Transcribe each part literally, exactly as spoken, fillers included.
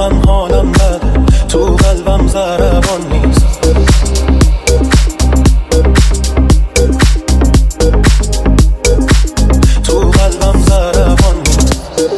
من حالم بده، تو قلبم ضربان نیست. تو قلبم ضربان نیست.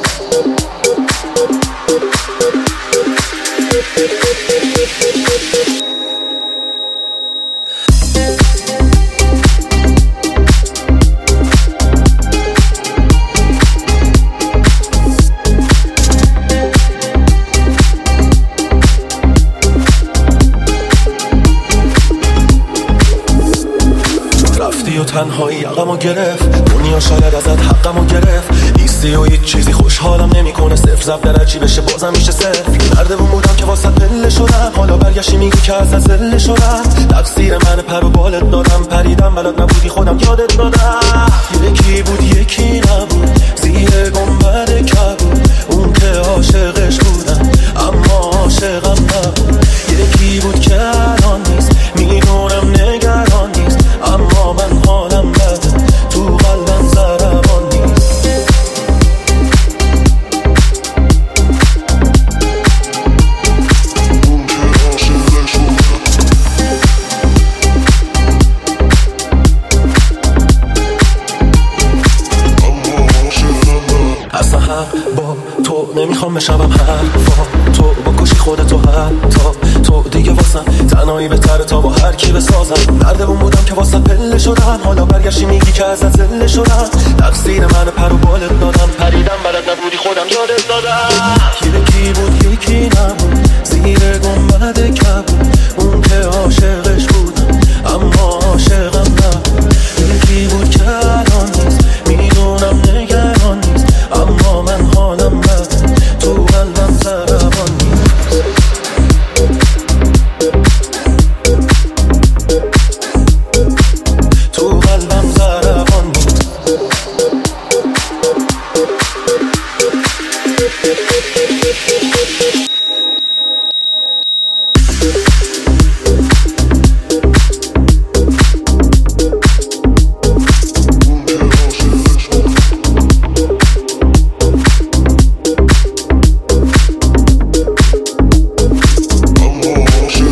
رفتی و تنهایی عقمو گرفت، دنیا شاید ازت حقمو گرفت. نیستی و هیچ چیزی خوشحالم نمیکنه، صفر ضرب در هرچی بشه بازم میشه صفر. نردمون بودم که واسه پله شدم، حالا برگشتی میگی که ازت ذله شدم. تقصیر من پر و بالت دادم، پریدم بلد نبودی خودم یادت دادم. یکی بود یکی نبود، زیر گنبد کبود، اون که عاشقش بودم اما عاشقم نبود. یکی بود که الان نیست، میدونم نگران نیست، اما من حالم بده، تو قلبم ضربان نیست. اصلا حق با تو نمیخوام بشم حرفا، تو با کشی خودتو حتی تو دیگه واسم تنهایی بهتره تا با هر کی بسازم. نردمون بودم که واسه پله شدم، حالا برگشتی میگی که ازت ذله شدم. تقصیر من پر و بالت دادم، پریدم بلد نبودی خودم یادت دادم. یکی بود یکی نبود، زیر گنبد کبود، اون که عاشقش بودم اما عاشقم نبود. یکی بود که الان نیست، میدونم نگران نیست، اما من حالم بده، تو قلبم ضربان نیست. تو قلبم ضربان نیست.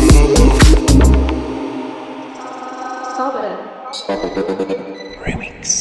Remix.